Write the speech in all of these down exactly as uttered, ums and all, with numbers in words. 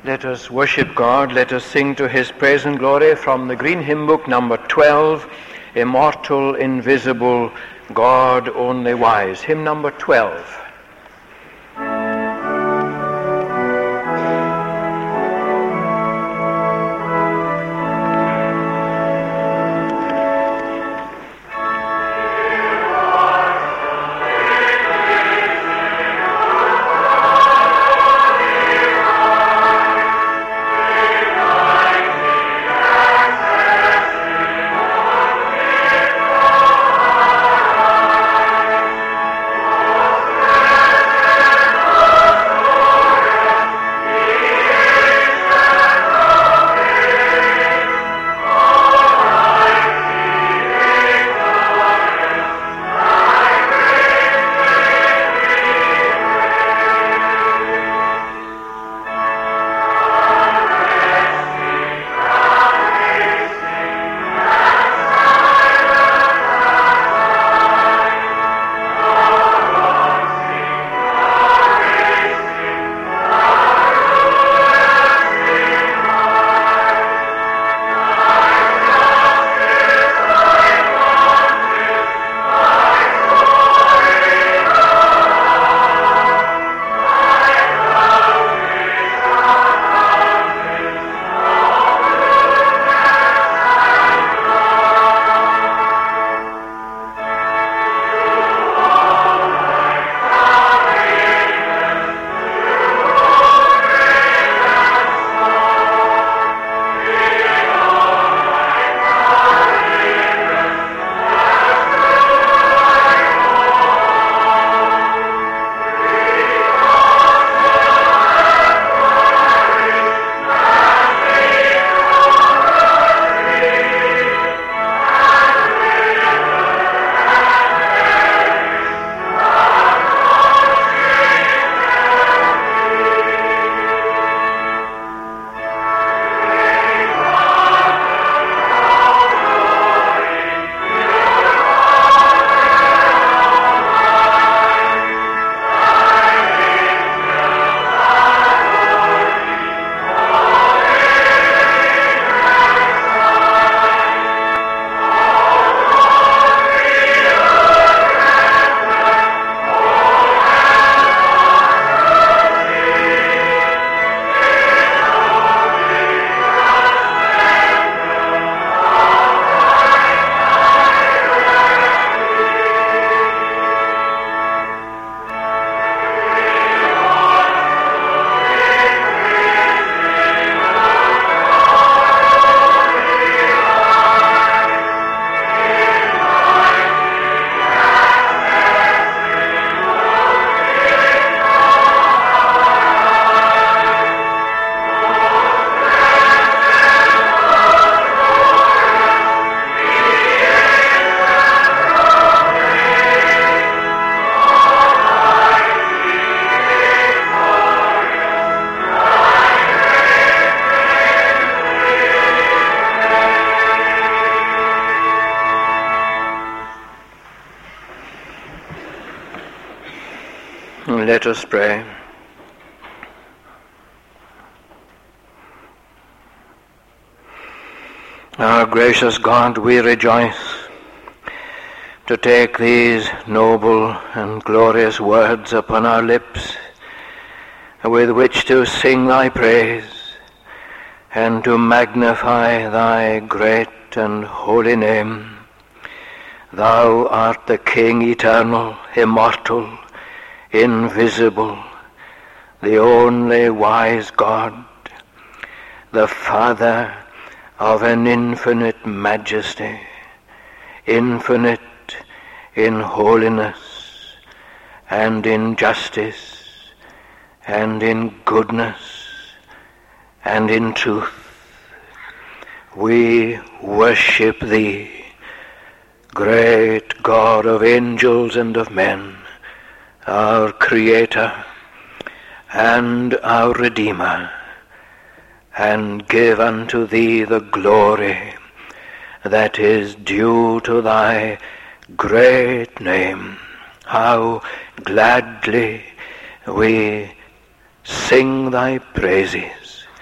Let us worship God. Let us sing to his praise and glory from the Green Hymn Book, number twelve, Immortal, Invisible, God Only Wise. Hymn number twelve. Let us pray. Our gracious God, we rejoice to take these noble and glorious words upon our lips with which to sing thy praise and to magnify thy great and holy name. Thou art the King eternal, immortal, invisible, the only wise God, the Father of an infinite majesty, infinite in holiness and in justice and in goodness and in truth. We worship thee, great God of angels and of men, our Creator and our Redeemer, and give unto thee the glory that is due to thy great name. How gladly we sing thy praises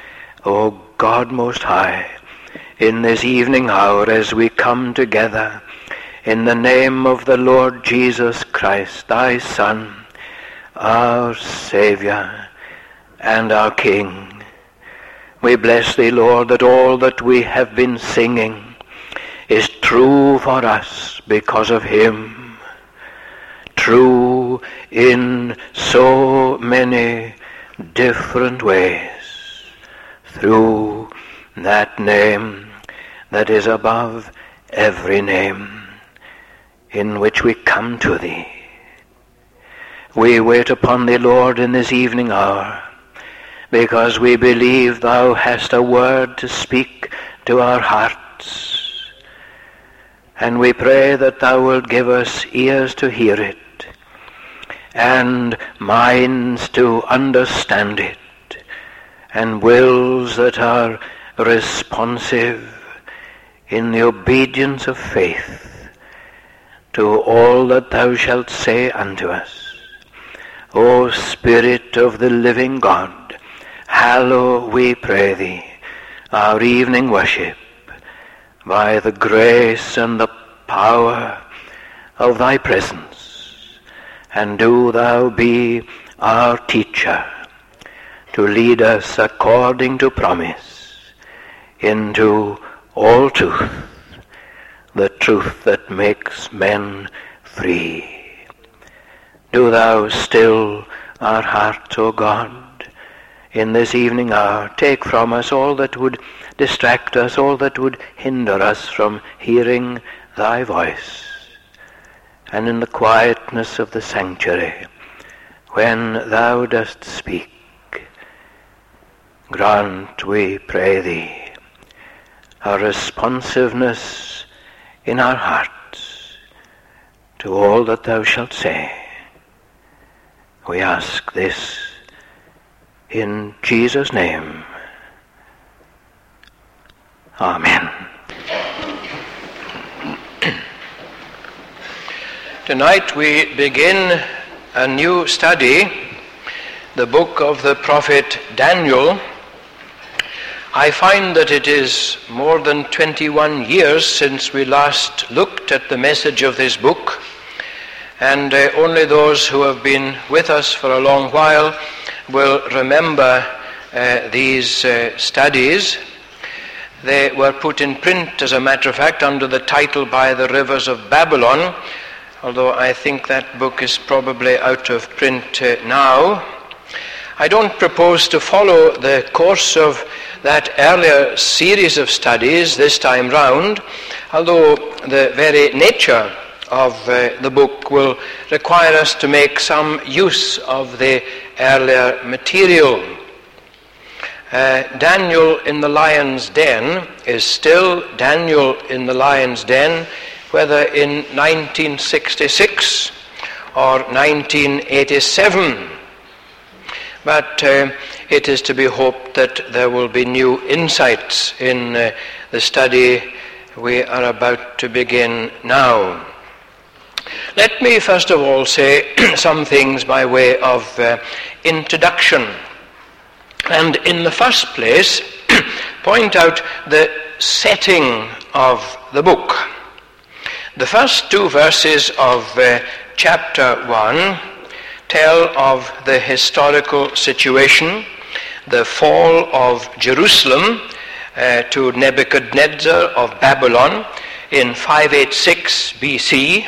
O God Most High, in this evening hour as we come together in the name of the Lord Jesus Christ, thy Son, our Saviour and our King, we bless thee, Lord, that all that we have been singing is true for us because of him. True in so many different ways, through that name that is above every name, in which we come to thee. We wait upon thee, Lord, in this evening hour, because we believe thou hast a word to speak to our hearts. And we pray that thou wilt give us ears to hear it, and minds to understand it, and wills that are responsive in the obedience of faith to all that thou shalt say unto us. O Spirit of the living God, hallow, we pray thee, our evening worship by the grace and the power of thy presence, and do thou be our teacher, to lead us according to promise into all truth, the truth that makes men free. Do thou still our heart, O God, in this evening hour. Take from us all that would distract us, all that would hinder us from hearing thy voice. And in the quietness of the sanctuary, when thou dost speak, grant, we pray thee, a responsiveness in our hearts to all that thou shalt say. We ask this in Jesus' name. Amen. Tonight we begin a new study, the book of the prophet Daniel. I find that it is more than twenty-one years since we last looked at the message of this book, and uh, only those who have been with us for a long while will remember uh, these uh, studies. They were put in print, as a matter of fact, under the title By the Rivers of Babylon, although I think that book is probably out of print uh, now. I don't propose to follow the course of that earlier series of studies this time round, although the very nature of uh, the book will require us to make some use of the earlier material. Uh, Daniel in the lion's den is still Daniel in the lion's den, whether in nineteen sixty-six or nineteen eighty-seven. But uh, it is to be hoped that there will be new insights in uh, the study we are about to begin now. Let me first of all say some things by way of uh, introduction. And in the first place, point out the setting of the book. The first two verses of uh, chapter one tell of the historical situation, the fall of Jerusalem uh, to Nebuchadnezzar of Babylon in five eighty-six B C.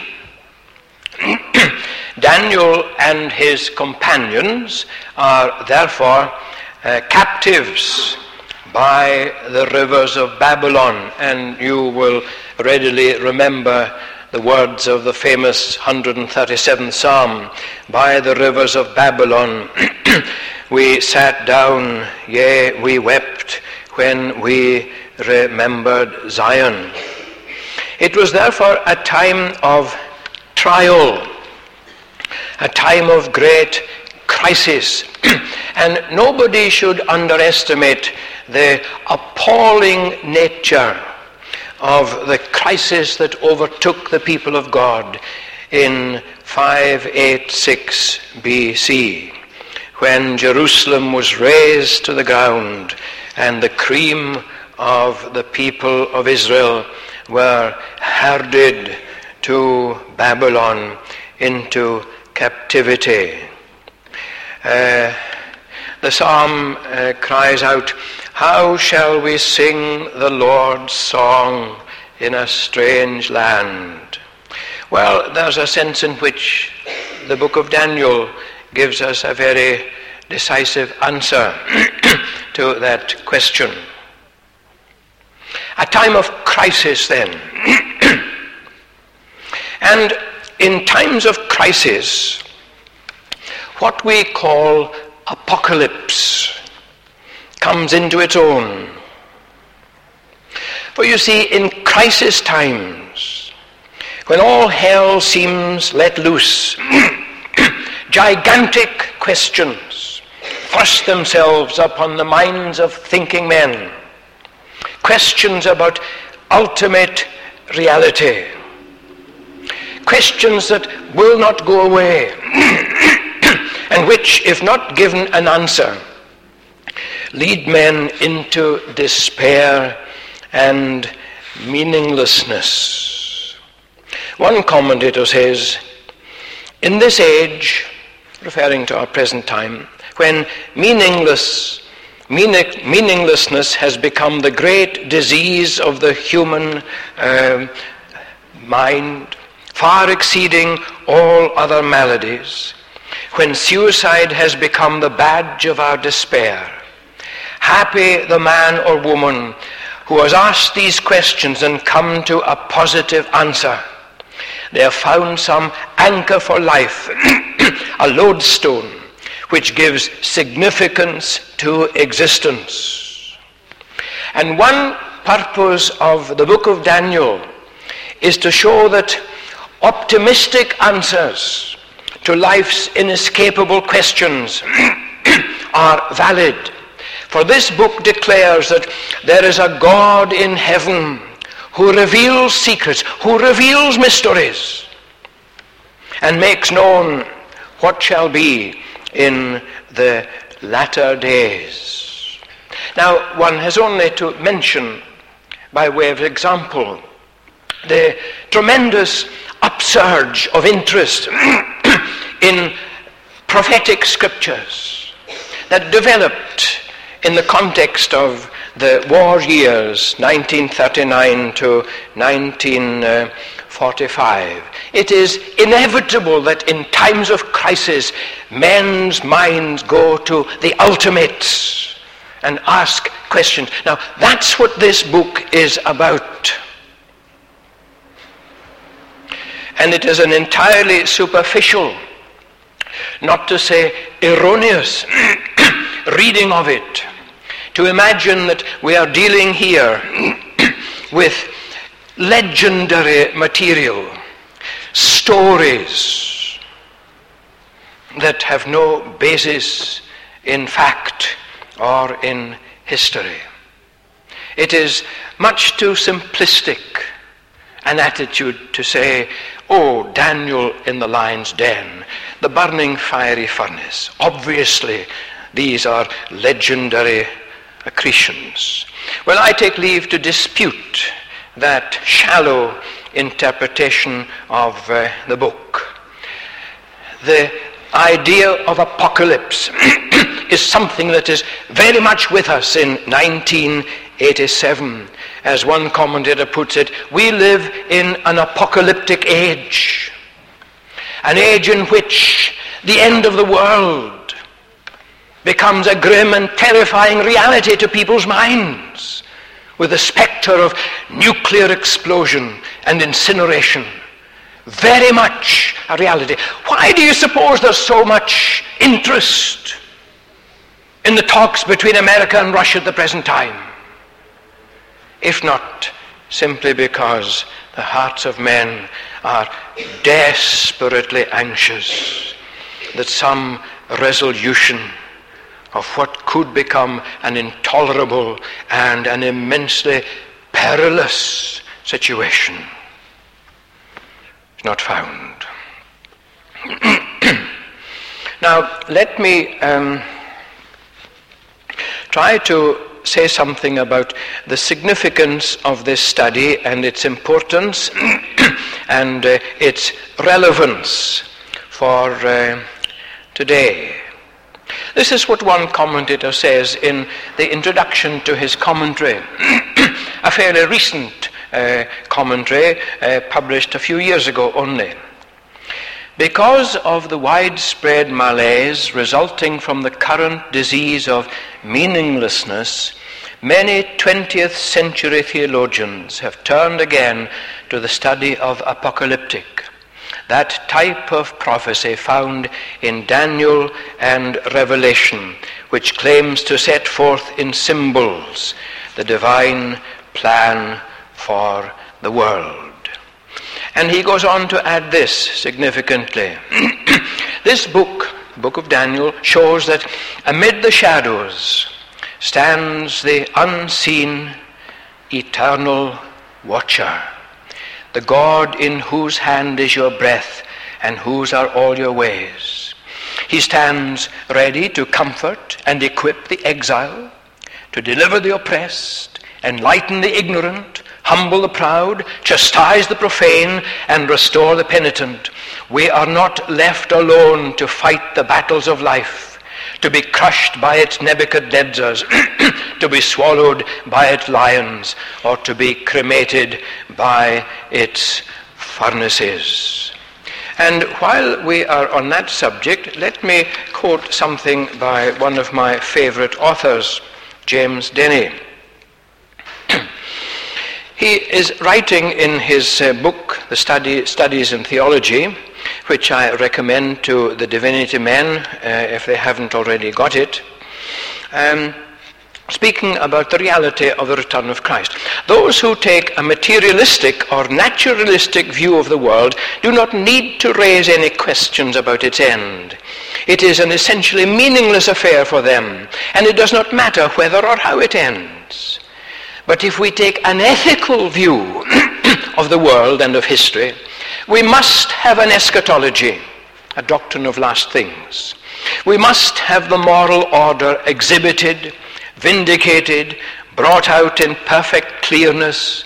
Daniel and his companions are therefore uh, captives by the rivers of Babylon, and you will readily remember the words of the famous one hundred thirty-seventh Psalm, by the rivers of Babylon we sat down, yea, we wept when we remembered Zion. It was therefore a time of trial, a time of great crisis, and nobody should underestimate the appalling nature of the crisis that overtook the people of God in five eighty-six B C, when Jerusalem was razed to the ground, and the cream of the people of Israel were herded to Babylon into captivity. Uh, the psalm uh, cries out, "How shall we sing the Lord's song in a strange land?" Well, there's a sense in which the book of Daniel gives us a very decisive answer to that question. A time of crisis then. And in times of crisis, what we call apocalypse comes into its own. For you see, in crisis times, when all hell seems let loose, gigantic questions thrust themselves upon the minds of thinking men. Questions about ultimate reality. Questions that will not go away, and which, if not given an answer, lead men into despair and meaninglessness. One commentator says, in this age, referring to our present time, when meaningless, meaning, meaninglessness has become the great disease of the human uh, mind, far exceeding all other maladies, when suicide has become the badge of our despair, happy the man or woman who has asked these questions and come to a positive answer. They have found some anchor for life, a lodestone which gives significance to existence. And one purpose of the book of Daniel is to show that optimistic answers to life's inescapable questions are valid. For this book declares that there is a God in heaven who reveals secrets, who reveals mysteries, and makes known what shall be in the latter days. Now, one has only to mention, by way of example, the tremendous upsurge of interest in prophetic scriptures that developed in the context of the war years, nineteen thirty-nine to nineteen forty-five. It is inevitable that in times of crisis, men's minds go to the ultimates and ask questions. Now, that's what this book is about. And it is an entirely superficial, not to say erroneous, reading of it to imagine that we are dealing here with legendary material, stories that have no basis in fact or in history. It is much too simplistic an attitude to say, oh, Daniel in the lion's den, the burning fiery furnace. Obviously, these are legendary accretions. Well, I take leave to dispute that shallow interpretation of uh, the book. The idea of apocalypse is something that is very much with us in nineteen eighty-seven. As one commentator puts it, we live in an apocalyptic age, an age in which the end of the world becomes a grim and terrifying reality to people's minds, with the specter of nuclear explosion and incineration very much a reality. Why do you suppose there's so much interest in the talks between America and Russia at the present time? If not simply because the hearts of men are desperately anxious that some resolution of what could become an intolerable and an immensely perilous situation is not found. Now, let me um, try to say something about the significance of this study and its importance and uh, its relevance for uh, today. This is what one commentator says in the introduction to his commentary, a fairly recent uh, commentary uh, published a few years ago only. Because of the widespread malaise resulting from the current disease of meaninglessness, many twentieth century theologians have turned again to the study of apocalyptic, that type of prophecy found in Daniel and Revelation, which claims to set forth in symbols the divine plan for the world. And he goes on to add this significantly. This book, Book of Daniel, shows that amid the shadows stands the unseen, eternal watcher, the God in whose hand is your breath and whose are all your ways. He stands ready to comfort and equip the exile, to deliver the oppressed, enlighten the ignorant, humble the proud, chastise the profane, and restore the penitent. We are not left alone to fight the battles of life, to be crushed by its Nebuchadnezzars, to be swallowed by its lions, or to be cremated by its furnaces. And while we are on that subject, let me quote something by one of my favorite authors, James Denney. He is writing in his uh, book, The Study, Studies in Theology, which I recommend to the divinity men uh, if they haven't already got it, um, speaking about the reality of the return of Christ. Those who take a materialistic or naturalistic view of the world do not need to raise any questions about its end. It is an essentially meaningless affair for them, and it does not matter whether or how it ends. But if we take an ethical view of the world and of history, we must have an eschatology, a doctrine of last things. We must have the moral order exhibited, vindicated, brought out in perfect clearness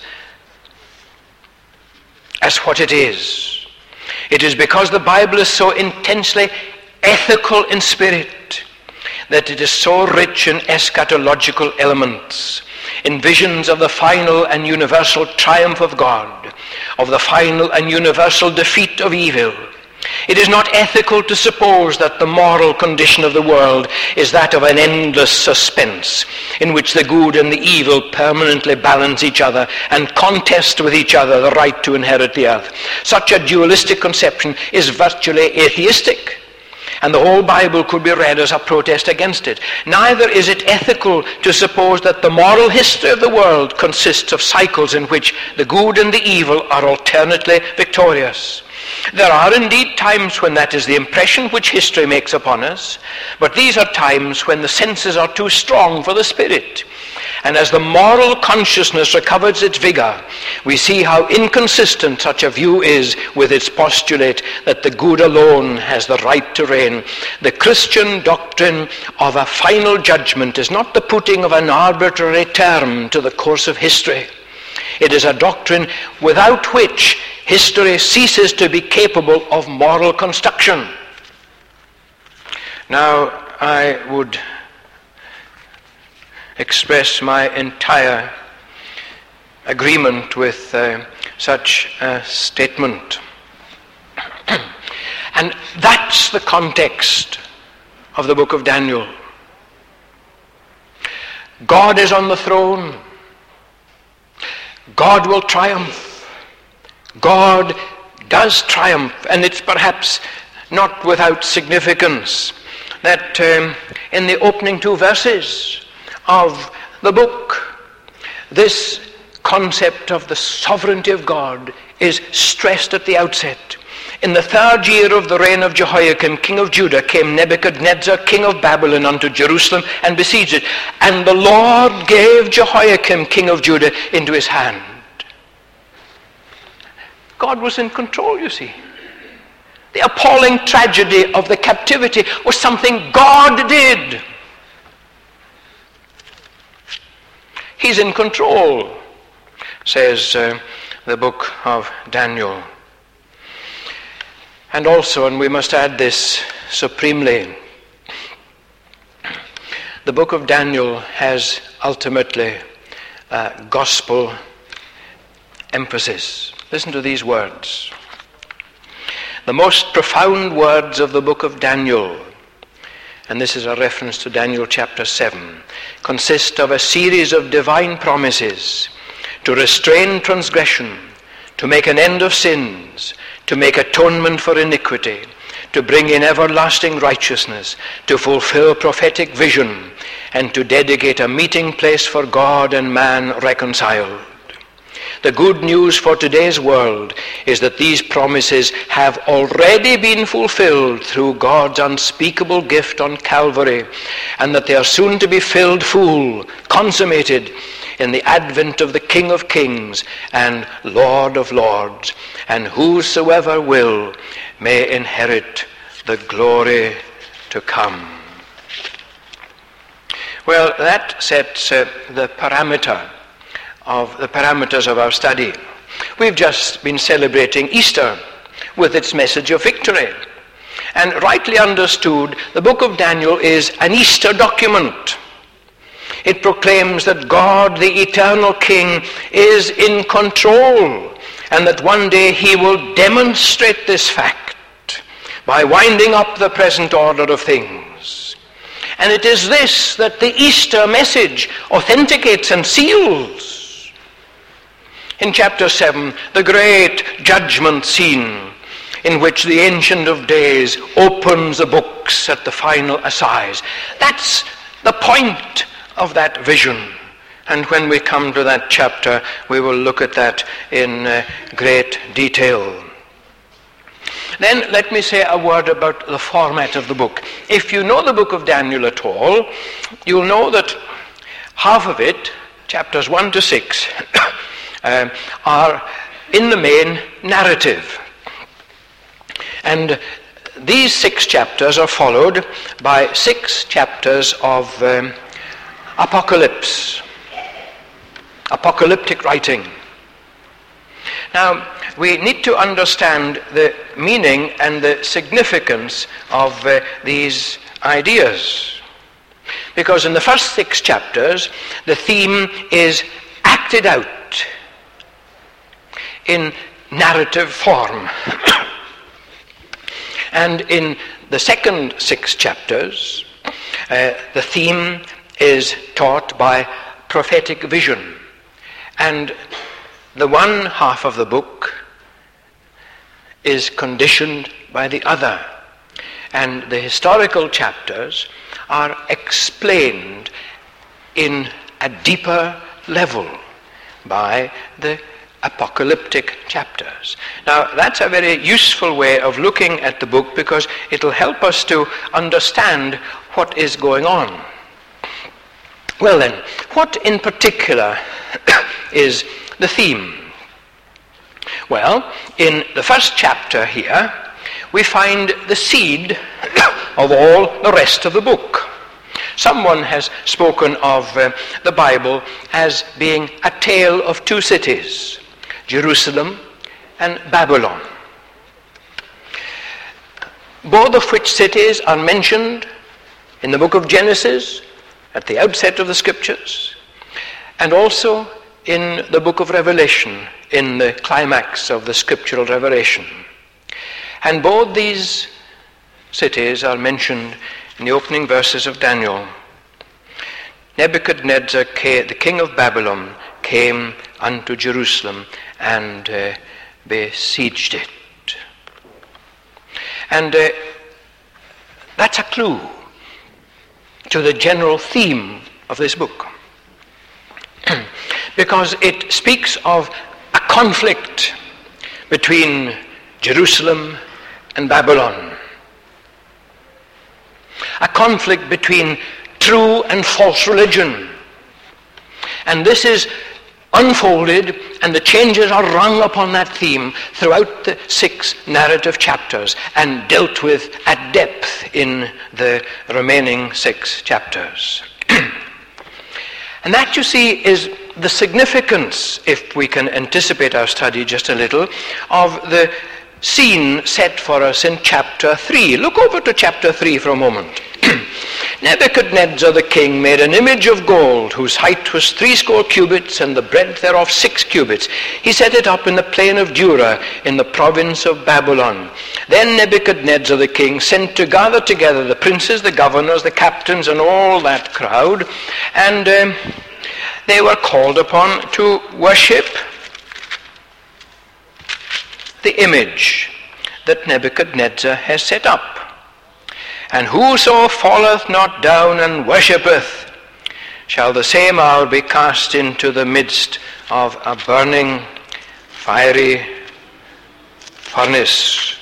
as what it is. It is because the Bible is so intensely ethical in spirit that it is so rich in eschatological elements, in visions of the final and universal triumph of God, of the final and universal defeat of evil. It is not ethical to suppose that the moral condition of the world is that of an endless suspense, in which the good and the evil permanently balance each other and contest with each other the right to inherit the earth. Such a dualistic conception is virtually atheistic, and the whole Bible could be read as a protest against it. Neither is it ethical to suppose that the moral history of the world consists of cycles in which the good and the evil are alternately victorious. There are indeed times when that is the impression which history makes upon us, but these are times when the senses are too strong for the spirit. And as the moral consciousness recovers its vigor, we see how inconsistent such a view is with its postulate that the good alone has the right to reign. The Christian doctrine of a final judgment is not the putting of an arbitrary term to the course of history. It is a doctrine without which history ceases to be capable of moral construction. Now, I would express my entire agreement with uh, such a statement. And that's the context of the book of Daniel. God is on the throne. God will triumph. God does triumph, and it's perhaps not without significance that um, in the opening two verses of the book, this concept of the sovereignty of God is stressed at the outset. In the third year of the reign of Jehoiakim, king of Judah, came Nebuchadnezzar, king of Babylon, unto Jerusalem and besieged it. And the Lord gave Jehoiakim, king of Judah, into his hand. God was in control, you see. The appalling tragedy of the captivity was something God did. He's in control, says uh, the book of Daniel. And also, and we must add this supremely, the book of Daniel has ultimately uh, gospel emphasis. Listen to these words. The most profound words of the book of Daniel, and this is a reference to Daniel chapter seven, consist of a series of divine promises to restrain transgression, to make an end of sins, to make atonement for iniquity, to bring in everlasting righteousness, to fulfill prophetic vision, and to dedicate a meeting place for God and man reconciled. The good news for today's world is that these promises have already been fulfilled through God's unspeakable gift on Calvary, and that they are soon to be filled full, consummated, in the advent of the King of Kings and Lord of Lords, and whosoever will may inherit the glory to come. Well, that sets uh, the parameter of the parameters of our study. We've just been celebrating Easter with its message of victory. And rightly understood, the book of Daniel is an Easter document. It proclaims that God, the eternal King, is in control, and that one day he will demonstrate this fact by winding up the present order of things. And it is this that the Easter message authenticates and seals. In chapter seven, the great judgment scene in which the Ancient of Days opens the books at the final assize. That's the point of that vision. And when we come to that chapter, we will look at that in uh, great detail. Then let me say a word about the format of the book. If you know the book of Daniel at all, you'll know that half of it, chapters one to six, uh, are in the main narrative. And these six chapters are followed by six chapters of um, apocalypse, apocalyptic writing. Now, we need to understand the meaning and the significance of uh, these ideas. Because in the first six chapters, the theme is acted out in narrative form. And in the second six chapters, uh, the theme is taught by prophetic vision. And the one half of the book is conditioned by the other. And the historical chapters are explained in a deeper level by the apocalyptic chapters. Now, that's a very useful way of looking at the book, because it'll help us to understand what is going on. Well then, what in particular is the theme? Well, in the first chapter here, we find the seed of all the rest of the book. Someone has spoken of uh, the Bible as being a tale of two cities, Jerusalem and Babylon. Both of which cities are mentioned in the book of Genesis, at the outset of the scriptures, and also in the book of Revelation, in the climax of the scriptural revelation. And both these cities are mentioned in the opening verses of Daniel. Nebuchadnezzar, the king of Babylon, came unto Jerusalem and uh, besieged it. And uh, that's a clue to the general theme of this book. Because it speaks of a conflict between Jerusalem and Babylon. A conflict between true and false religion. And this is unfolded, and the changes are rung upon that theme throughout the six narrative chapters and dealt with at depth in the remaining six chapters. And that, you see, is the significance, if we can anticipate our study just a little, of the scene set for us in chapter three. Look over to chapter three for a moment. Nebuchadnezzar the king made an image of gold, whose height was threescore cubits, and the breadth thereof six cubits. He set it up in the plain of Dura, in the province of Babylon. Then Nebuchadnezzar the king sent to gather together the princes, the governors, the captains, and all that crowd, and um, they were called upon to worship the image that Nebuchadnezzar has set up. And whoso falleth not down and worshippeth shall the same hour be cast into the midst of a burning fiery furnace.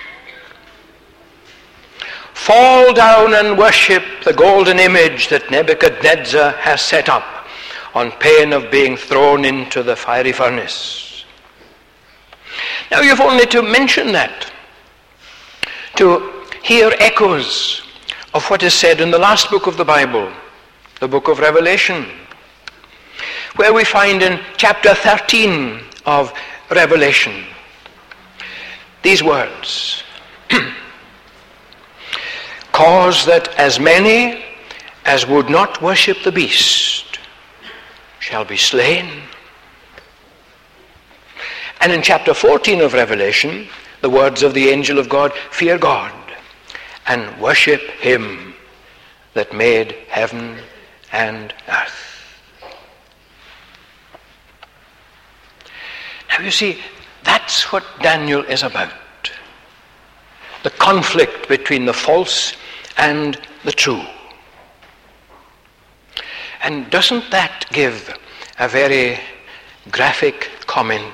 Fall down and worship the golden image that Nebuchadnezzar has set up, on pain of being thrown into the fiery furnace. Now you've only to mention that to hear echoes of what is said in the last book of the Bible, the book of Revelation, where we find in chapter thirteen of Revelation these words: cause that as many as would not worship the beast shall be slain. And in chapter fourteen of Revelation, the words of the angel of God: fear God and worship him that made heaven and earth. Now you see, that's what Daniel is about. The conflict between the false and the true. And doesn't that give a very graphic comment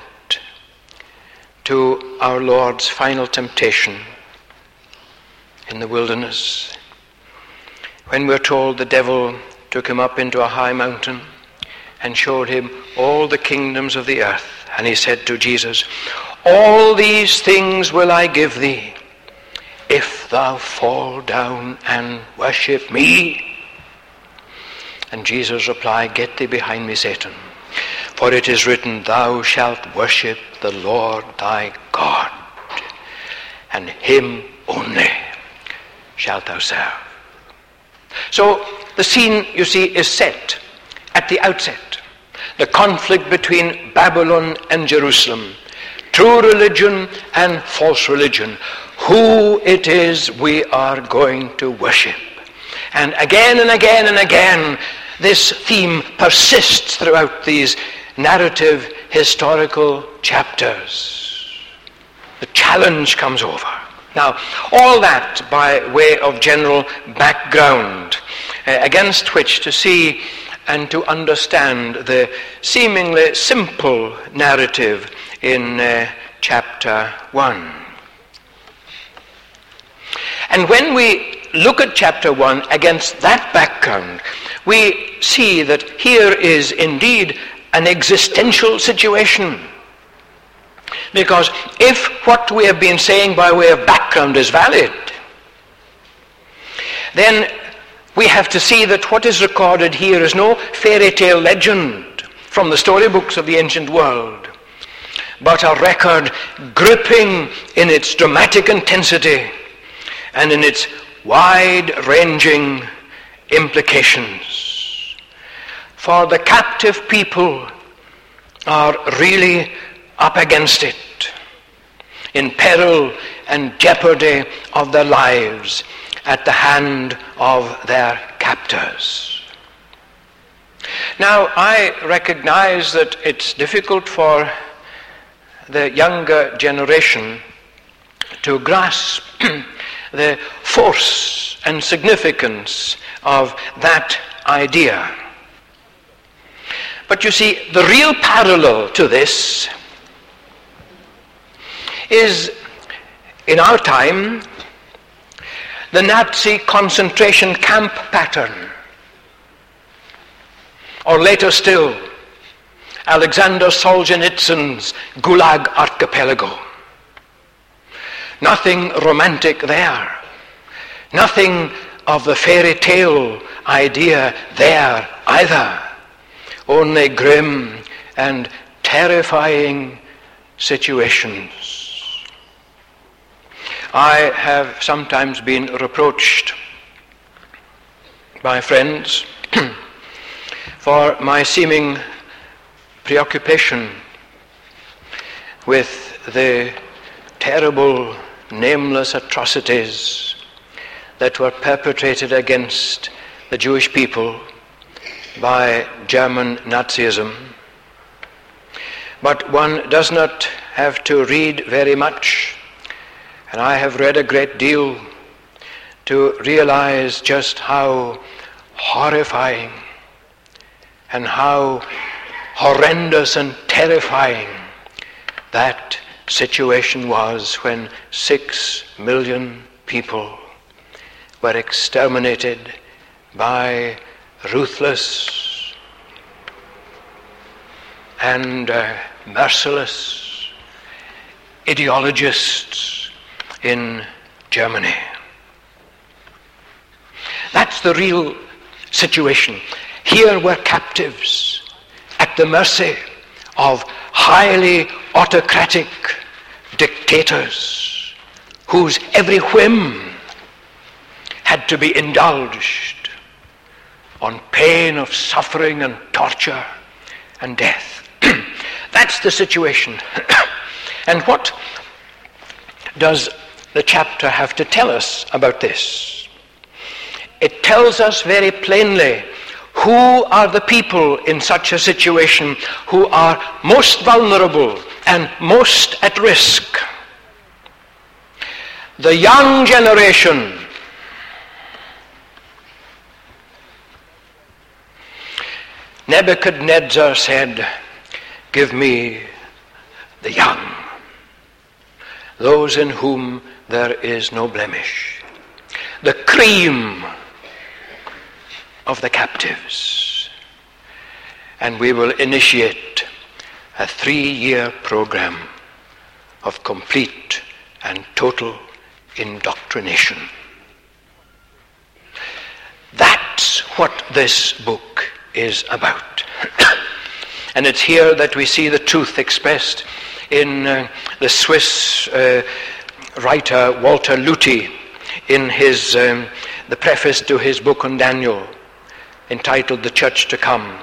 to our Lord's final temptation in the wilderness, when we're told the devil took him up into a high mountain and showed him all the kingdoms of the earth, and he said to Jesus, all these things will I give thee if thou fall down and worship me. And Jesus replied, get thee behind me, Satan, for it is written, thou shalt worship the Lord thy God, and him only shalt thou serve. So the scene, you see, is set at the outset. The conflict between Babylon and Jerusalem, true religion and false religion, who it is we are going to worship. And again and again and again, this theme persists throughout these narrative historical chapters. The challenge comes over. Now, all that by way of general background uh, against which to see and to understand the seemingly simple narrative in uh, chapter one. And when we look at chapter one against that background, we see that here is indeed an existential situation. Because if what we have been saying by way of background is valid, then we have to see that what is recorded here is no fairy tale legend from the storybooks of the ancient world, but a record gripping in its dramatic intensity and in its wide-ranging implications. For the captive people are really up against it, in peril and jeopardy of their lives at the hand of their captors. Now, I recognize that it's difficult for the younger generation to grasp the force and significance of that idea. But you see, the real parallel to this is, in our time, the Nazi concentration camp pattern, or later still, Alexander Solzhenitsyn's Gulag Archipelago. Nothing romantic there, nothing of the fairy tale idea there either. only grim and terrifying situations. I have sometimes been reproached by friends for my seeming preoccupation with the terrible, nameless atrocities that were perpetrated against the Jewish people by German Nazism. But one does not have to read very much, and I have read a great deal, to realize just how horrifying and how horrendous and terrifying that situation was when six million people were exterminated by ruthless and uh, merciless ideologists in Germany. That's the real situation. Here were captives at the mercy of highly autocratic dictators whose every whim had to be indulged on pain of suffering and torture and death. That's the situation. And what does the chapter have to tell us about this? It tells us very plainly who are the people in such a situation who are most vulnerable and most at risk. The young generation. Nebuchadnezzar said, "Give me the young, those in whom there is no blemish, the cream of the captives." And we will initiate a three-year program of complete and total indoctrination. That's what this book is about. And it's here that we see the truth expressed in uh, the Swiss uh, writer Walter Lüthi in his um, the preface to his book on Daniel, entitled "The Church to Come."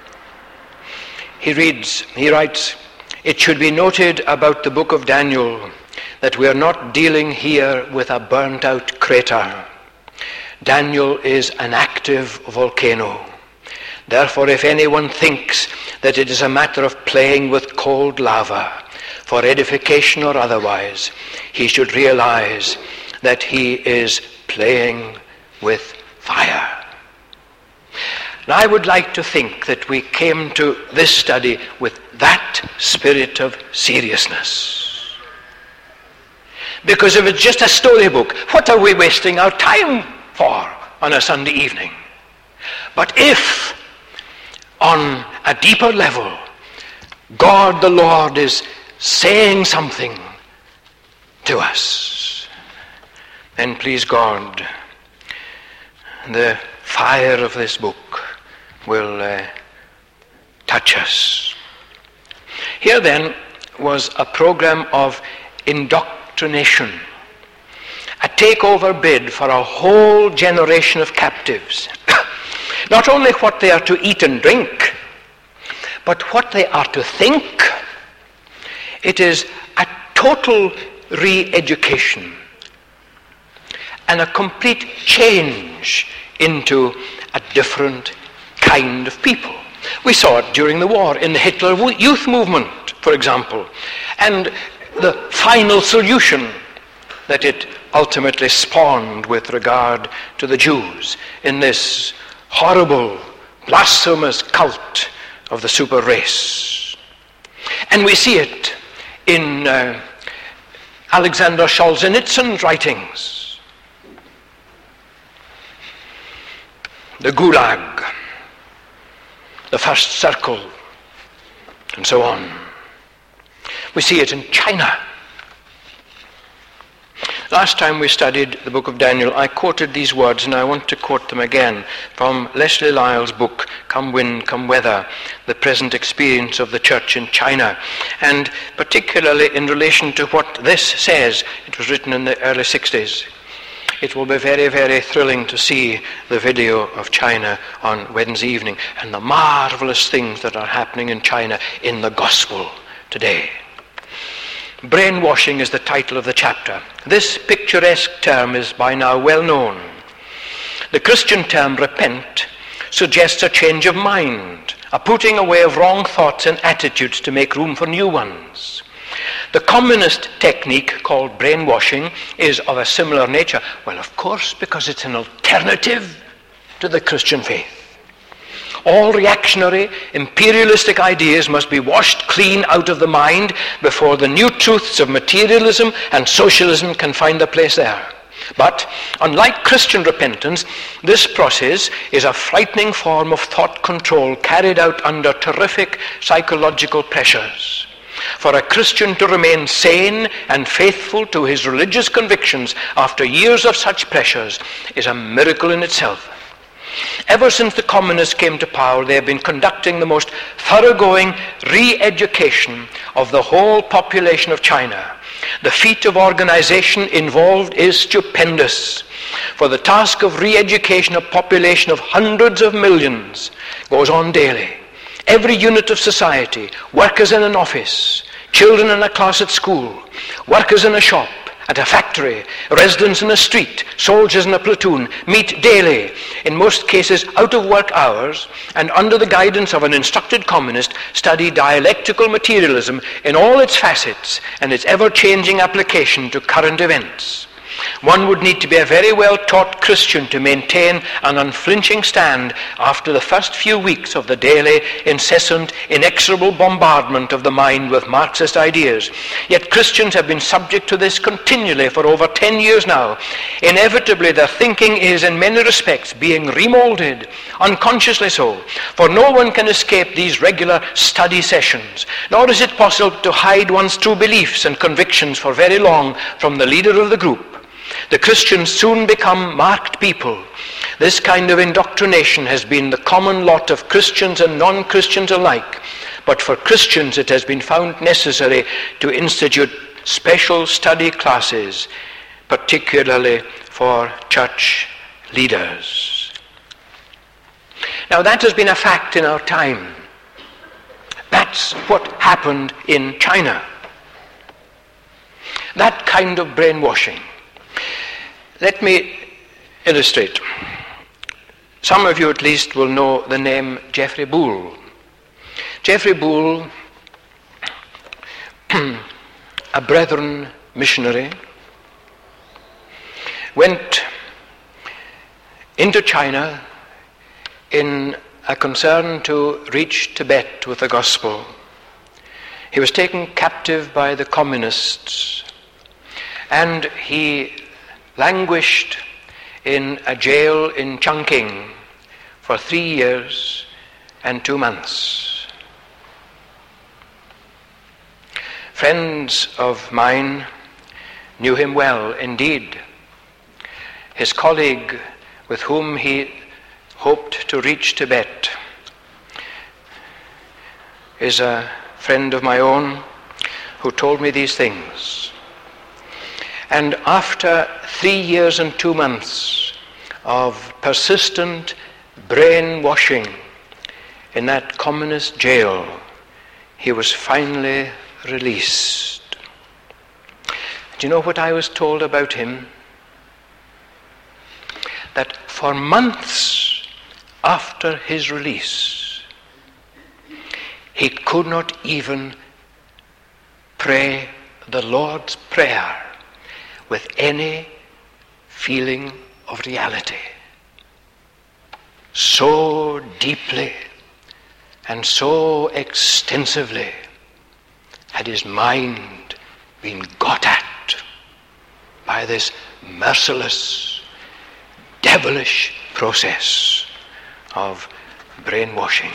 He reads, he writes, "It should be noted about the book of Daniel that we are not dealing here with a burnt-out crater. Daniel is an active volcano. Therefore, if anyone thinks that it is a matter of playing with cold lava, for edification or otherwise, he should realize that he is playing with fire." Now, I would like to think that we came to this study with that spirit of seriousness. Because if it's just a storybook, what are we wasting our time for on a Sunday evening? But if, on a deeper level, God the Lord is saying something to us, then please God, the fire of this book will uh, touch us. Here then was a program of indoctrination, a takeover bid for a whole generation of captives. Not only what they are to eat and drink, but what they are to think. It is a total re-education and a complete change into a different kind of people. We saw it during the war in the Hitler Youth Movement, for example, and the final solution that it ultimately spawned with regard to the Jews in this horrible, blasphemous cult of the super race. And we see it in uh, Alexander Solzhenitsyn's writings. The Gulag, the First Circle, and so on. We see it in China. Last time we studied the book of Daniel, I quoted these words, and I want to quote them again from Leslie Lyle's book, Come Wind, Come Weather, The Present Experience of the Church in China, and particularly in relation to what this says. It was written in the early sixties. It will be very, very thrilling to see the video of China on Wednesday evening and the marvelous things that are happening in China in the gospel today. Brainwashing is the title of the chapter. This picturesque term is by now well known. The Christian term repent suggests a change of mind, a putting away of wrong thoughts and attitudes to make room for new ones. The communist technique called brainwashing is of a similar nature. Well, of course, because it's an alternative to the Christian faith. All reactionary, imperialistic ideas must be washed clean out of the mind before the new truths of materialism and socialism can find a place there. But, unlike Christian repentance, this process is a frightening form of thought control carried out under terrific psychological pressures. For a Christian to remain sane and faithful to his religious convictions after years of such pressures is a miracle in itself. Ever since the communists came to power, they have been conducting the most thoroughgoing re-education of the whole population of China. The feat of organization involved is stupendous. For the task of re-education of a population of hundreds of millions goes on daily. Every unit of society, workers in an office, children in a class at school, workers in a shop, at a factory, residents in a street, soldiers in a platoon, meet daily, in most cases out of work hours, and under the guidance of an instructed communist, study dialectical materialism in all its facets and its ever-changing application to current events. One would need to be a very well-taught Christian to maintain an unflinching stand after the first few weeks of the daily, incessant, inexorable bombardment of the mind with Marxist ideas. Yet Christians have been subject to this continually for over ten years now. Inevitably, their thinking is in many respects being remolded, unconsciously so, for no one can escape these regular study sessions, nor is it possible to hide one's true beliefs and convictions for very long from the leader of the group. The Christians soon become marked people. This kind of indoctrination has been the common lot of Christians and non-Christians alike, but for Christians it has been found necessary to institute special study classes, particularly for church leaders. Now that has been a fact in our time. That's what happened in China. That kind of brainwashing. Let me illustrate. Some of you at least will know the name Geoffrey Boole. Geoffrey Boole, a Brethren missionary, went into China in a concern to reach Tibet with the gospel. He was taken captive by the communists, and he languished in a jail in Chongqing for three years and two months. Friends of mine knew him well indeed. His colleague with whom he hoped to reach Tibet is a friend of my own who told me these things. And after three years and two months of persistent brainwashing in that communist jail, he was finally released. Do you know what I was told about him? That for months after his release, he could not even pray the Lord's Prayer with any feeling of reality. So deeply and so extensively had his mind been got at by this merciless, devilish process of brainwashing.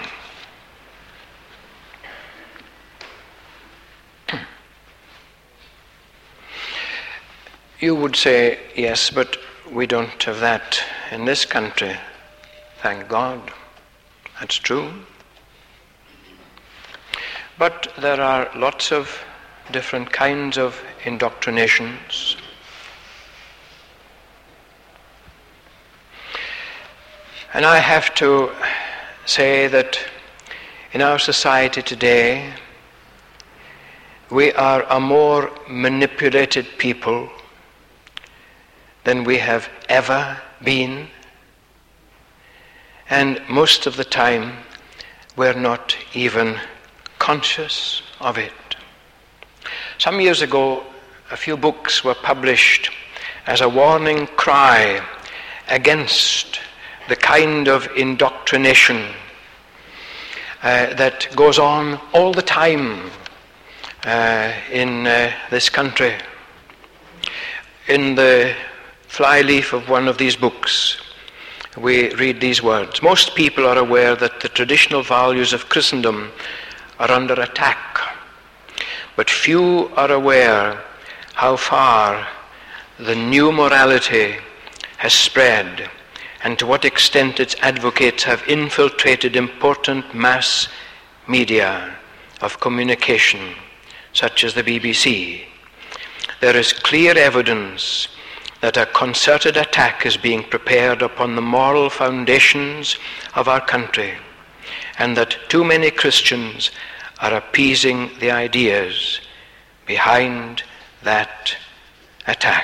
You would say, yes, but we don't have that in this country. Thank God. That's true. But there are lots of different kinds of indoctrinations. And I have to say that in our society today, we are a more manipulated people than we have ever been. And most of the time, we're not even conscious of it. Some years ago, a few books were published as a warning cry against the kind of indoctrination uh, that goes on all the time uh, in uh, this country. In the flyleaf of one of these books, we read these words: most people are aware that the traditional values of Christendom are under attack, but few are aware how far the new morality has spread and to what extent its advocates have infiltrated important mass media of communication, such as the B B C. There is clear evidence that a concerted attack is being prepared upon the moral foundations of our country, and that too many Christians are appeasing the ideas behind that attack.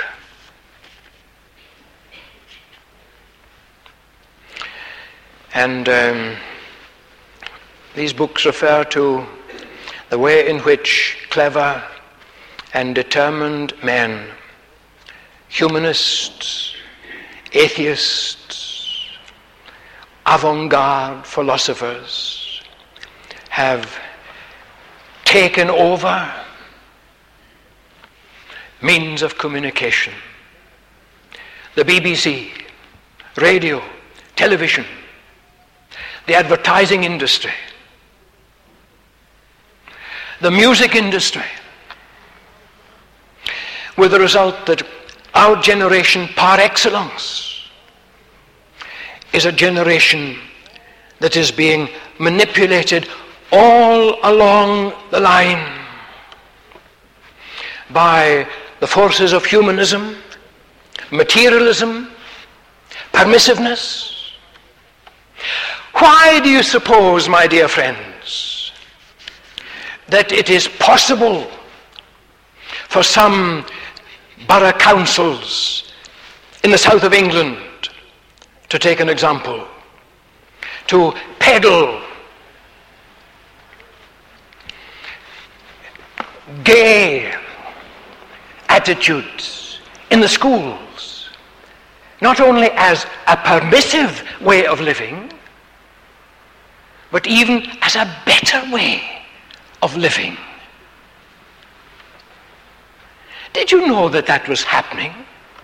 And um, these books refer to the way in which clever and determined men, humanists, atheists, avant-garde philosophers, have taken over means of communication. The B B C, radio, television, the advertising industry, the music industry, with the result that our generation par excellence is a generation that is being manipulated all along the line by the forces of humanism, materialism, permissiveness. Why do you suppose, my dear friends, that it is possible for some borough councils in the south of England, to take an example, to peddle gay attitudes in the schools, not only as a permissive way of living, but even as a better way of living? Did you know that that was happening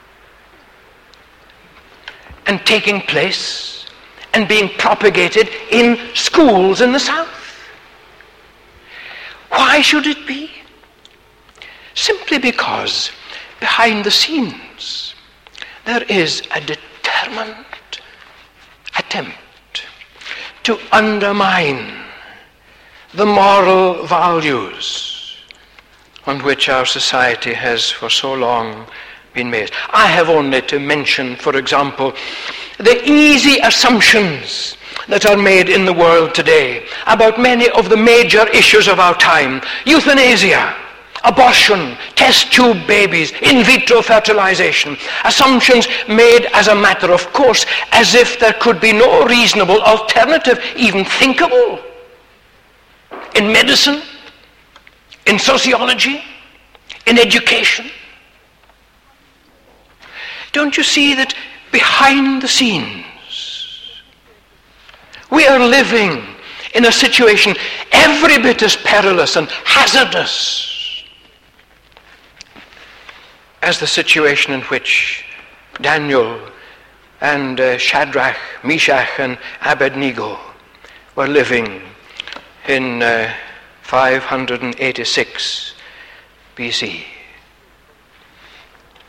and taking place and being propagated in schools in the South? Why should it be? Simply because behind the scenes there is a determined attempt to undermine the moral values on which our society has for so long been made. I have only to mention, for example, the easy assumptions that are made in the world today about many of the major issues of our time: euthanasia, abortion, test tube babies, in vitro fertilization. Assumptions made as a matter of course, as if there could be no reasonable alternative, even thinkable, in medicine, in sociology, in education. Don't you see that behind the scenes we are living in a situation every bit as perilous and hazardous as the situation in which Daniel and uh, Shadrach, Meshach and Abednego were living in uh, five hundred eighty-six B C.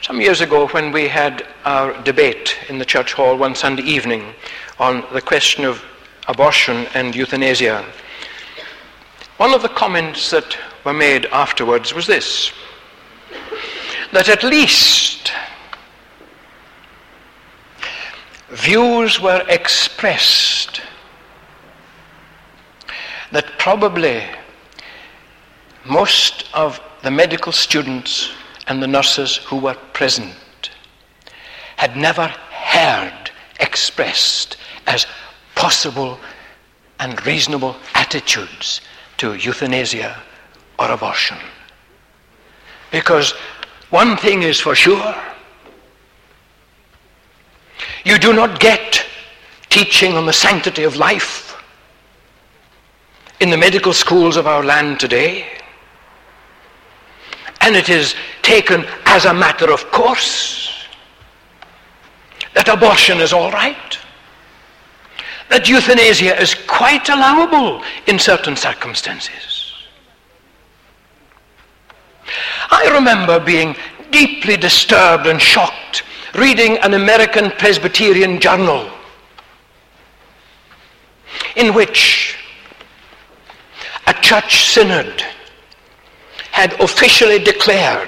Some years ago, when we had our debate in the church hall one Sunday evening on the question of abortion and euthanasia, one of the comments that were made afterwards was this: that at least views were expressed that probably most of the medical students and the nurses who were present had never heard expressed as possible and reasonable attitudes to euthanasia or abortion. Because one thing is for sure: you do not get teaching on the sanctity of life in the medical schools of our land today. And it is taken as a matter of course that abortion is all right, that euthanasia is quite allowable in certain circumstances. I remember being deeply disturbed and shocked reading an American Presbyterian journal in which a church synod had officially declared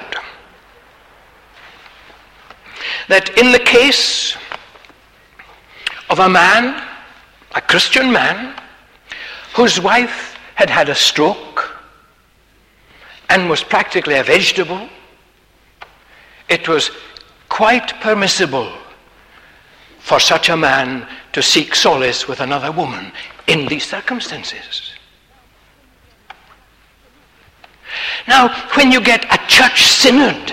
that in the case of a man, a Christian man, whose wife had had a stroke and was practically a vegetable, it was quite permissible for such a man to seek solace with another woman in these circumstances. Now, when you get a church synod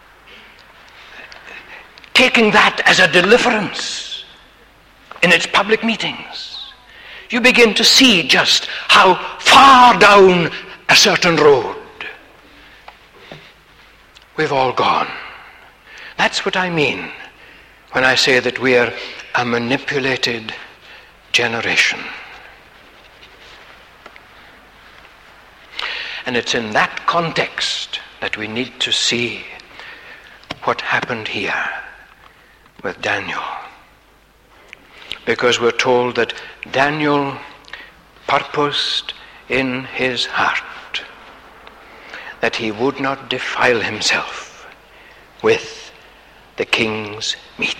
taking that as a deliverance in its public meetings, you begin to see just how far down a certain road we've all gone. That's what I mean when I say that we are a manipulated generation. And it's in that context that we need to see what happened here with Daniel. Because we're told that Daniel purposed in his heart that he would not defile himself with the king's meat.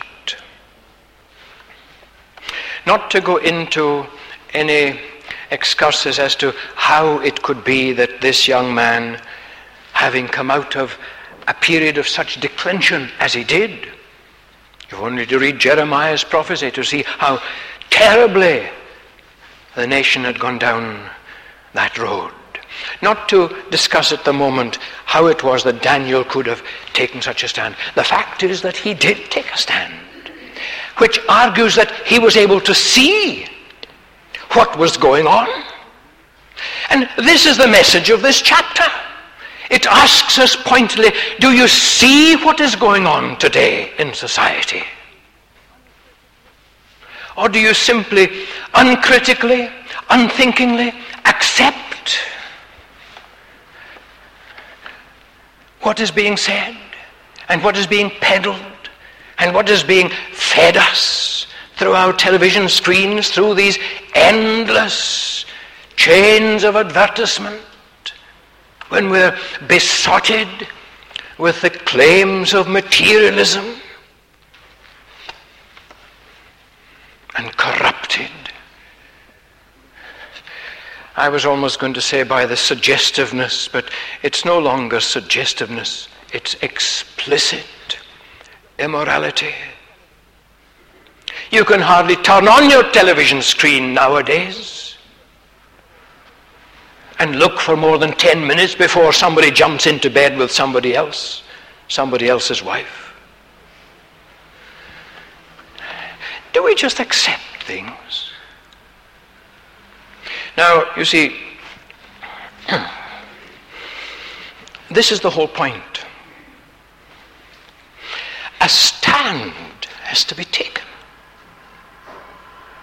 Not to go into any excursus as to how it could be that this young man, having come out of a period of such declension as he did, you've only to read Jeremiah's prophecy to see how terribly the nation had gone down that road. Not to discuss at the moment how it was that Daniel could have taken such a stand. The fact is that he did take a stand, which argues that he was able to see what was going on. And this is the message of this chapter. It asks us pointedly, do you see what is going on today in society? Or do you simply uncritically, unthinkingly accept what is being said and what is being peddled and what is being fed us through our television screens, through these endless chains of advertisement, when we're besotted with the claims of materialism and corrupted? I was almost going to say by the suggestiveness, but it's no longer suggestiveness, it's explicit immorality. You can hardly turn on your television screen nowadays and look for more than ten minutes before somebody jumps into bed with somebody else, somebody else's wife. Do we just accept things? Now, you see, this is the whole point. A stand has to be taken.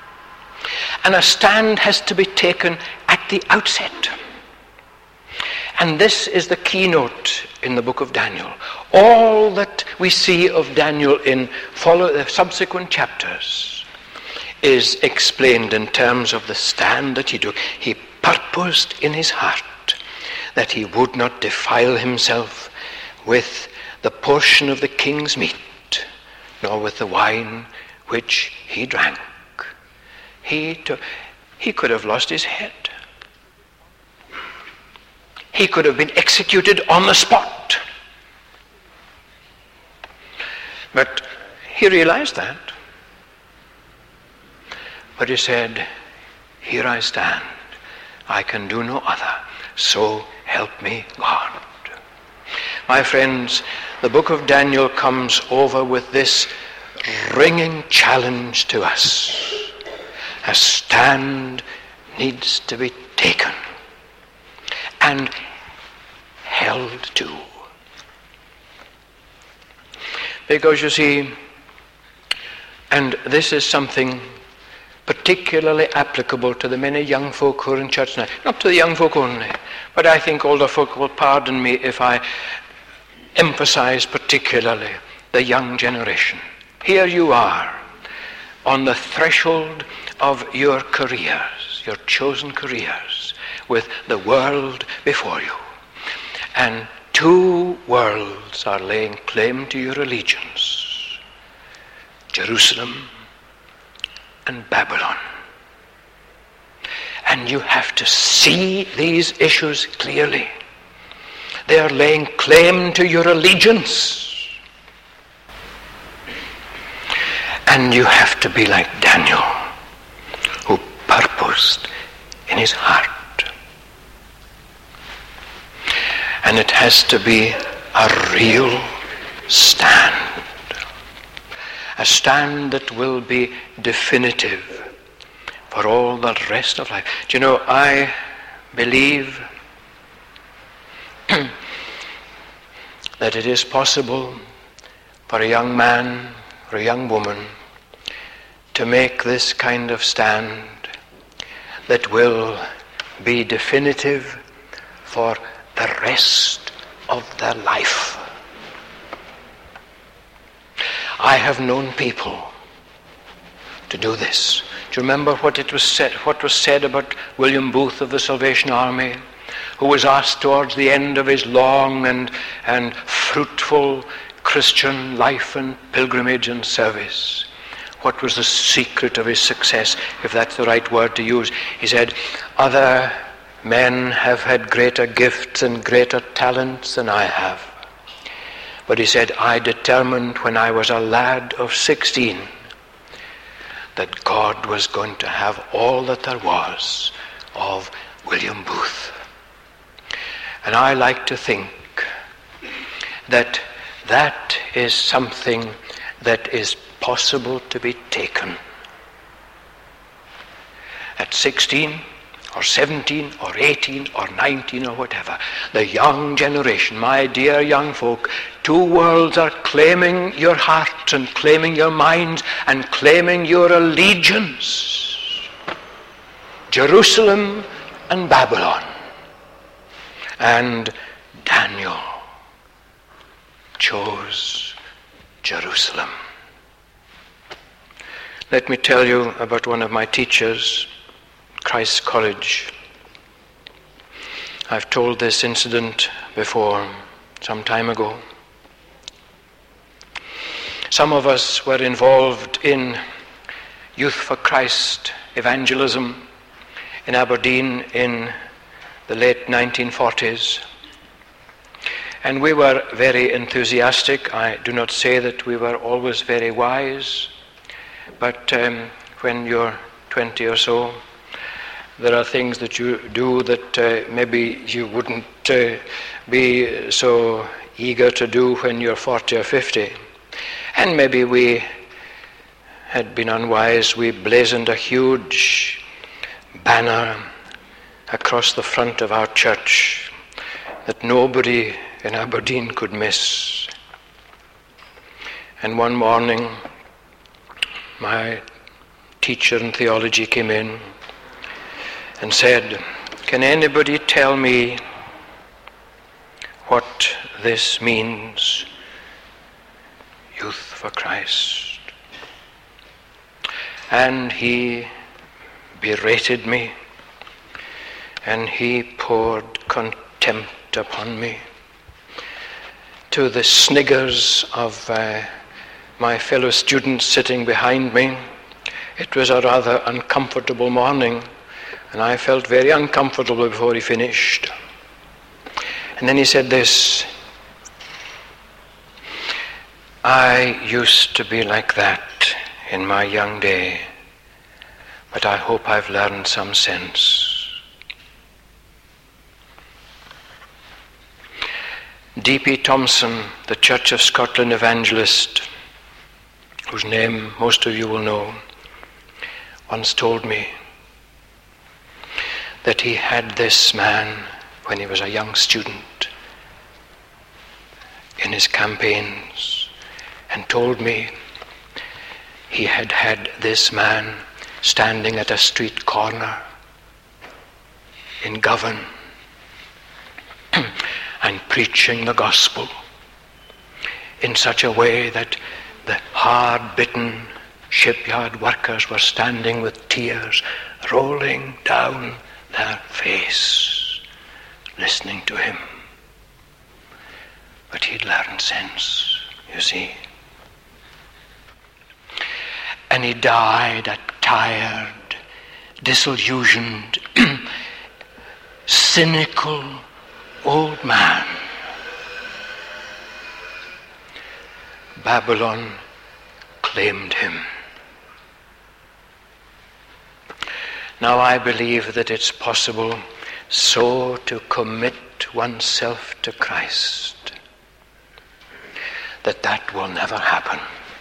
And a stand has to be taken at the outset. And this is the keynote in the book of Daniel. All that we see of Daniel in follow the subsequent chapters is explained in terms of the stand that he took. He purposed in his heart that he would not defile himself with the portion of the king's meat, nor with the wine which he drank. He, to, he could have lost his head. He could have been executed on the spot. But he realized that. But he said, here I stand. I can do no other. So help me God. My friends, the book of Daniel comes over with this ringing challenge to us. A stand needs to be taken and held to. Because you see, and this is something particularly applicable to the many young folk who are in church now. Not to the young folk only, but I think older folk will pardon me if I emphasize particularly the young generation. Here you are on the threshold of your careers, your chosen careers, with the world before you. And two worlds are laying claim to your allegiance: Jerusalem and Babylon. And you have to see these issues clearly. They are laying claim to your allegiance. And you have to be like Daniel, who purposed in his heart. And it has to be a real stand. A stand that will be definitive for all the rest of life. Do you know, I believe that it is possible for a young man or a young woman to make this kind of stand that will be definitive for the rest of their life. I have known people to do this. Do you remember what it was said, what was said about William Booth of the Salvation Army, who was asked towards the end of his long and, and fruitful Christian life and pilgrimage and service, what was the secret of his success, if that's the right word to use? He said, other men have had greater gifts and greater talents than I have. But he said, I determined when I was a lad of sixteen that God was going to have all that there was of William Booth. And I like to think that that is something that is possible to be taken. At sixteen, or seventeen, or eighteen, or nineteen, or whatever, the young generation, my dear young folk, two worlds are claiming your heart and claiming your minds and claiming your allegiance. Jerusalem and Babylon. And Daniel chose Jerusalem. Let me tell you about one of my teachers, Christ's College. I've told this incident before, some time ago. Some of us were involved in Youth for Christ evangelism in Aberdeen in the late nineteen forties. And we were very enthusiastic. I do not say that we were always very wise, but um, when you're twenty or so, there are things that you do that uh, maybe you wouldn't uh, be so eager to do when you're forty or fifty. And maybe we had been unwise. We blazoned a huge banner across the front of our church that nobody in Aberdeen could miss. And one morning, my teacher in theology came in and said, can anybody tell me what this means, Youth for Christ. And he berated me, and he poured contempt upon me. To the sniggers of uh, my fellow students sitting behind me, it was a rather uncomfortable morning, and I felt very uncomfortable before he finished. And then he said this, I used to be like that in my young day, but I hope I've learned some sense. D P Thompson, the Church of Scotland evangelist, whose name most of you will know, once told me that he had this man when he was a young student in his campaigns, and told me he had had this man standing at a street corner in Govan and preaching the gospel in such a way that the hard-bitten shipyard workers were standing with tears rolling down their face, listening to him. But he'd learned sense, you see. And he died a tired, disillusioned, cynical old man. Babylon claimed him. Now I believe that it's possible so to commit oneself to Christ that that will never happen.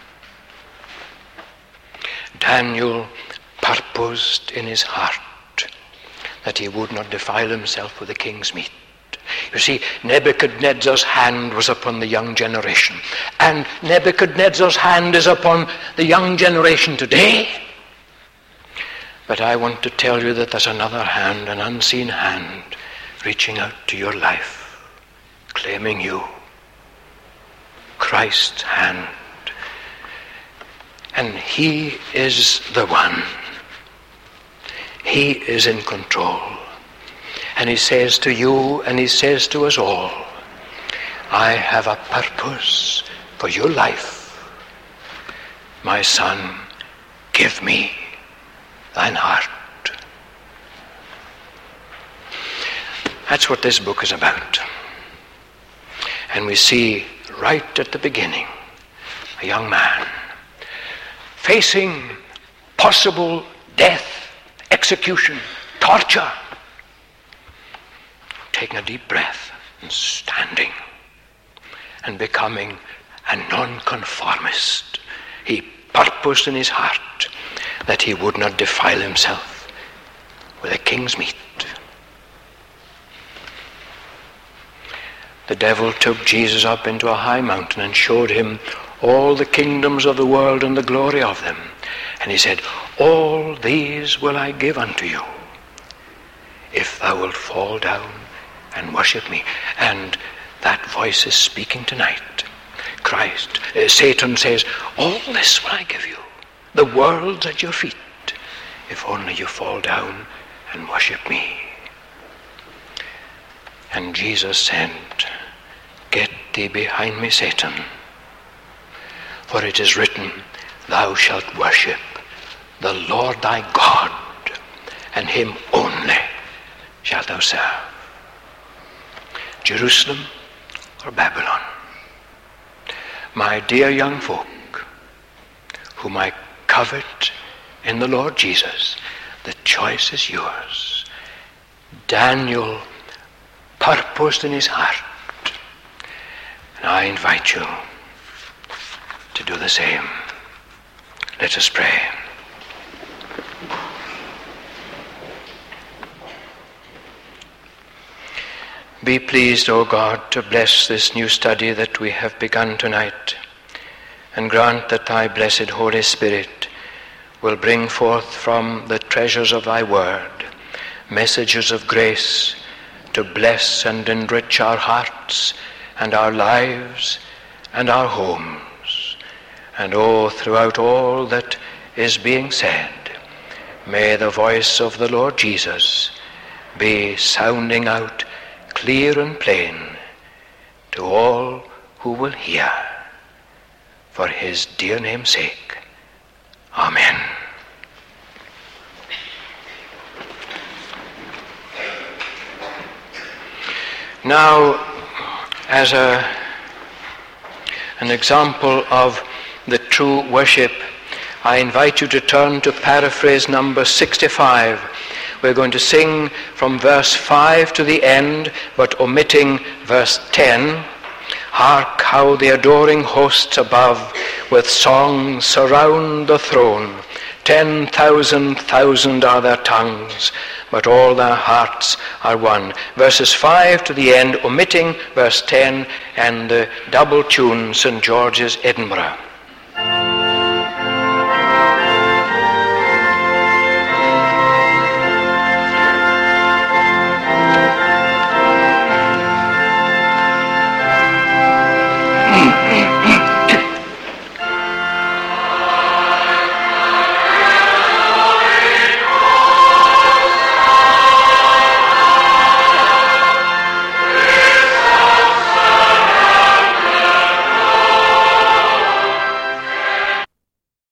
Daniel purposed in his heart that he would not defile himself with the king's meat. You see, Nebuchadnezzar's hand was upon the young generation, and Nebuchadnezzar's hand is upon the young generation today. But I want to tell you that there's another hand, an unseen hand, reaching out to your life, claiming you. Christ's hand. And he is the one. He is in control. And he says to you, and he says to us all, I have a purpose for your life. My son, give me thine heart. That's what this book is about. And we see right at the beginning a young man facing possible death, execution, torture, taking a deep breath and standing and becoming a nonconformist. He purposed in his heart that he would not defile himself with a king's meat. The devil took Jesus up into a high mountain and showed him all the kingdoms of the world and the glory of them. And he said, all these will I give unto you, if thou wilt fall down and worship me. And that voice is speaking tonight. Christ, uh, Satan says, all this will I give you, the world's at your feet, if only you fall down and worship me. And Jesus said, get thee behind me, Satan, for it is written, thou shalt worship the Lord thy God, and him only shalt thou serve. Jerusalem or Babylon? My dear young folk, whom I covet in the Lord Jesus, the choice is yours. Daniel purposed in his heart, and I invite you to do the same. Let us pray. Be pleased, O God, to bless this new study that we have begun tonight, and grant that thy blessed Holy Spirit will bring forth from the treasures of thy word messages of grace to bless and enrich our hearts and our lives and our homes. And oh, throughout all that is being said, may the voice of the Lord Jesus be sounding out clear and plain to all who will hear, for his dear name's sake. Amen. Now, as a, an example of the true worship, I invite you to turn to paraphrase number sixty-five. We're going to sing from verse five to the end, but omitting verse ten. Hark how the adoring hosts above with songs surround the throne. Ten thousand thousand are their tongues, but all their hearts are one. Verses five to the end, omitting verse ten and the double tune, Saint George's, Edinburgh.